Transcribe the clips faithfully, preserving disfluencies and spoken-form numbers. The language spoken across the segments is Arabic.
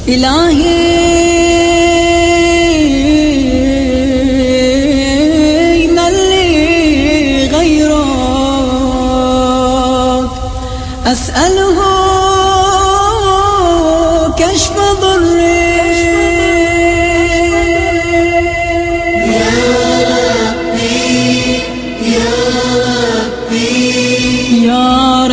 إلهي من لي غيرك أسأله كشف ضري. يا ربي يا ربي يا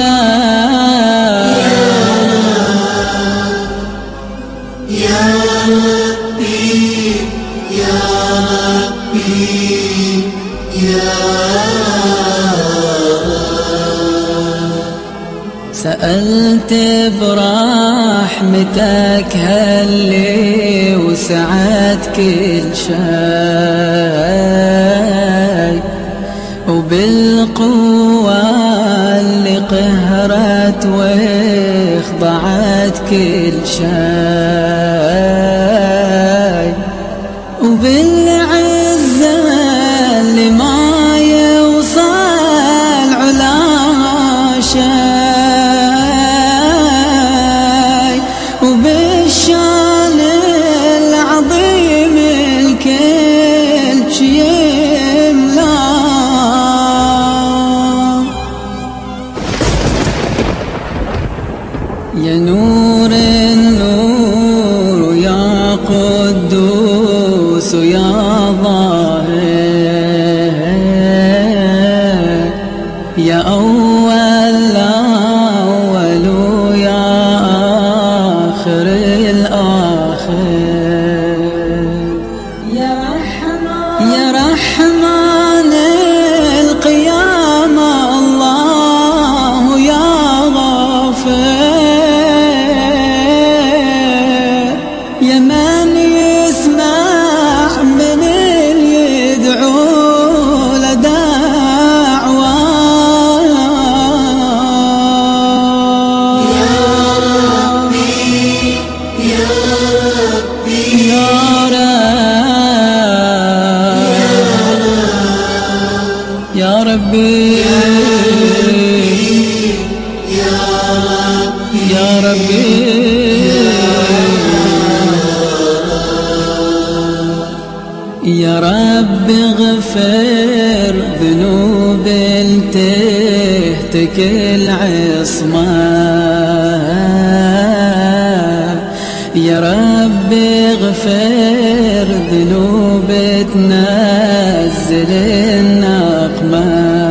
يا ربي يا ربي يا سألت برحمتك هاللي وسعت كل شيء، وبالقوة اللي قهرت واخضعت كل شيء، وبالعزة اللي ما يوصل علا شيء، وبالشان العظيم الكل شي يملا. يا نور النور ويا قدوس ويا ظاهر، يا أول الأول ويا آخر الآخر، يا رحمن يا رحمن القيامة الله يا غافر، يا من يسمع من اللي يدعو لدعوة. يا ربي يا ربي يا رب يا ربي يا ربي يا ربي يا رب اغفر ذنوب تهتك العصمة، يا رب اغفر ذنوب تنزل النقمة،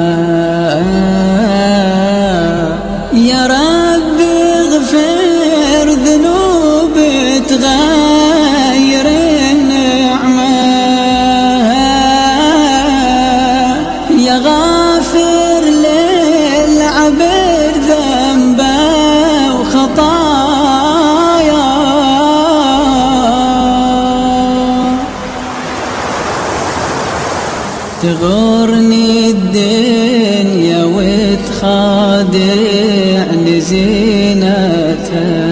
يا رب اغفر ذنوب تغير النعمة، يا غافر للعبد ذنبه وخطايا. تغرني الدنيا وتخادع لزينتها،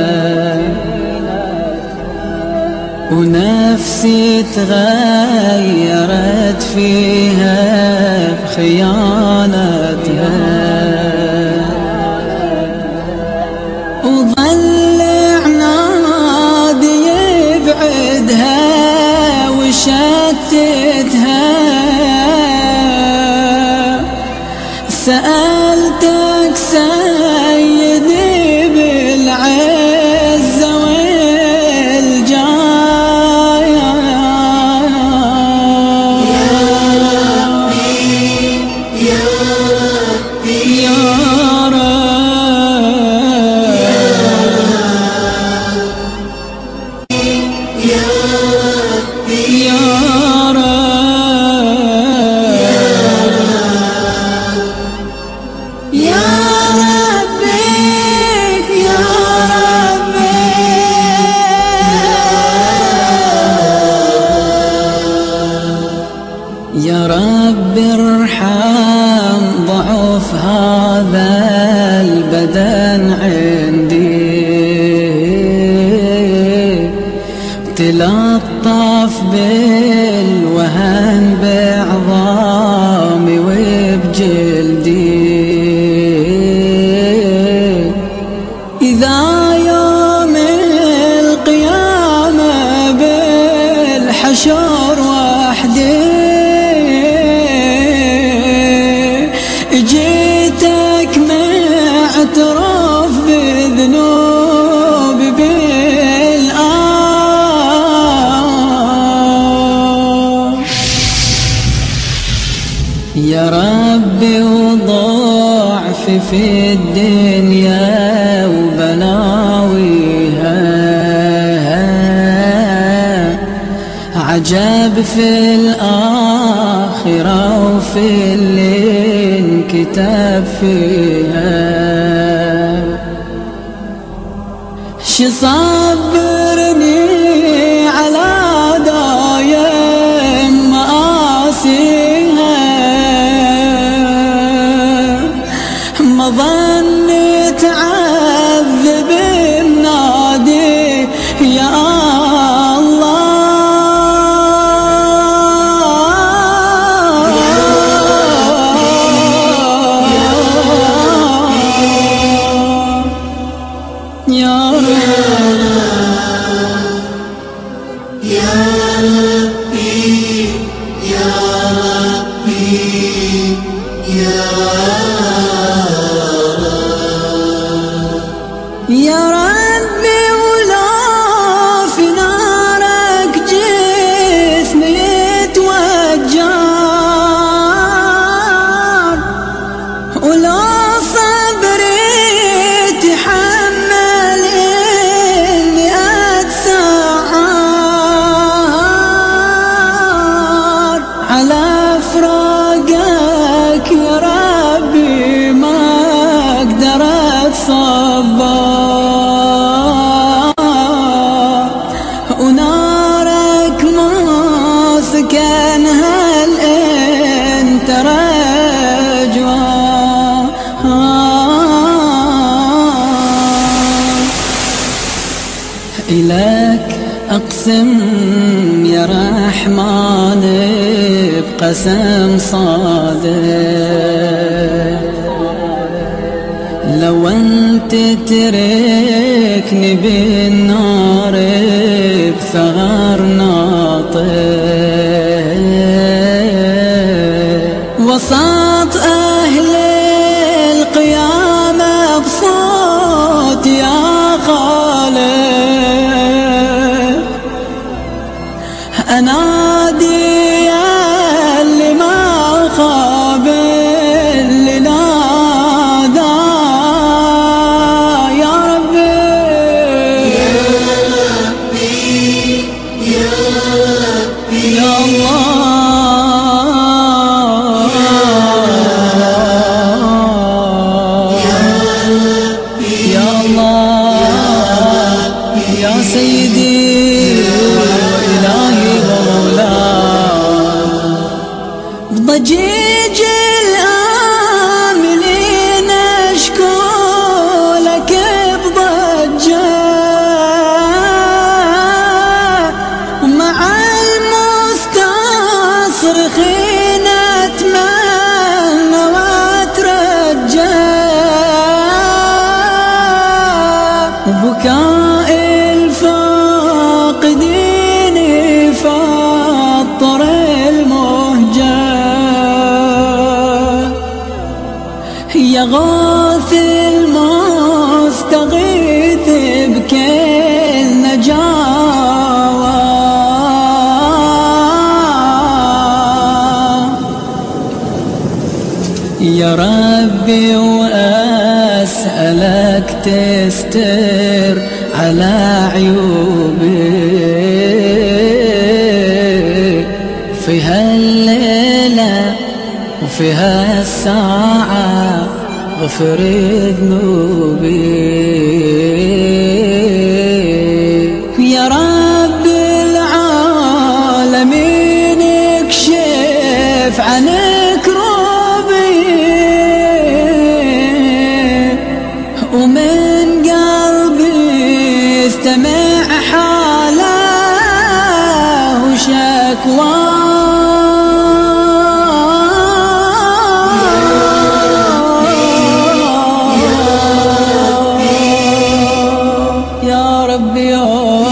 ونفسي تغيرت فيها بخيانتها، وظل عنادي يبعدها وشتتها. سألتك سيدي بالعزة والجاية، يا ربي يا ربي يا يا ربي يا يا ربي يا ربي يا رب ارحم ضعف هذا البدن عندي، تلطف بالوهن بعظامي وبجلدي، إذا يوم القيامة الضعف في الدنيا وبلاويها، عجب في الآخرة وفي اللي انكتب فيها. شي صبرني على دايم مآسيها، ما ظنيت تعذب النادي يا يا ربي، ولا في نارك جسمي يتوجر، ولا صبري تحمل إني أتسعر على فراقك يا ربي، ما أقدر أتصبر، ونارك ما سكنها انت رجوى. إلك أقسم يا رحمن بقسم صادق، لو أنت تتركني بالنار بثغر ناطق، وسط أهل القيامة بصوت يا خالق أنادي اللي ما خاب اللي نادى، يا ربي يا ربي يا الله، يا الله يا سيدي وإلهي ومولاي. بضجيج الآملين أشكو لك بضجة، ومع المستصرخين أتمنى وأترجى، وبكاء الفاقدين فاطر المهجة، يا غاث المستغيث بكل نجاوى. يا ربي وأسألك تستر على عيوبي في هالليلة وفي هالساعة، غفر ذنوبي يا رب العالمين، اكشف عن كروبي، ومن قلبي استمع حاله وشكواه. يا ربي يا